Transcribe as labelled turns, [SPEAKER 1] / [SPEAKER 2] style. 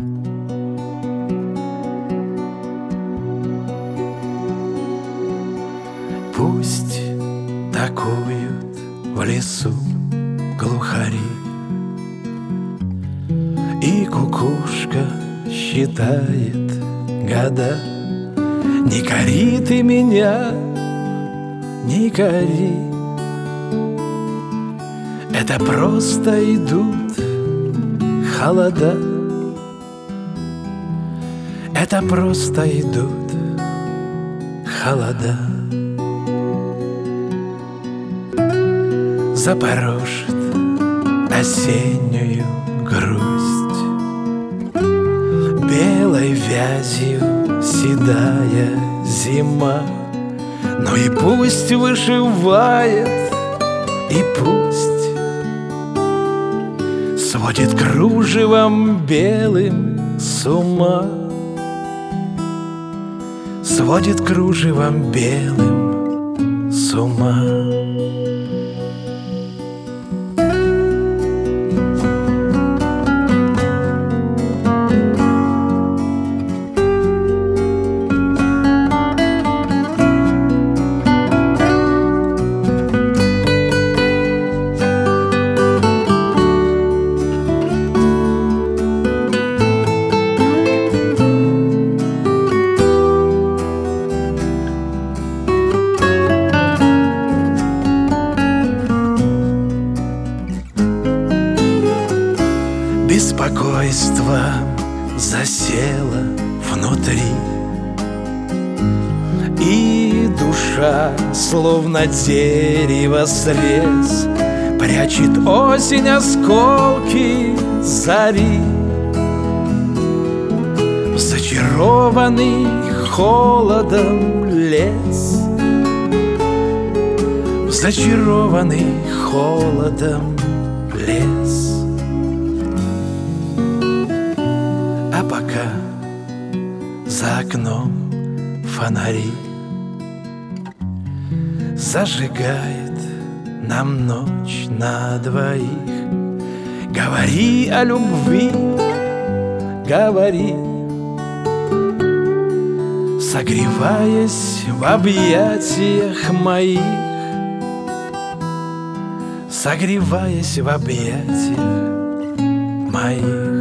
[SPEAKER 1] Пусть такуют в лесу глухари, и кукушка считает года. Не кори ты меня, не кори, это просто идут холода. Это просто идут холода. Запорошит осеннюю грусть белой вязью седая зима. Ну и пусть вышивает, и пусть сводит кружевом белым с ума. Сводит кружевом белым с ума. Беспокойство засело внутри, и душа, словно дерево срез, прячет осень осколки зари. В зачарованный холодом лес, в зачарованный холодом лес. А пока за окном фонари зажигает нам ночь на двоих. Говори о любви, говори, согреваясь в объятиях моих, согреваясь в объятиях моих.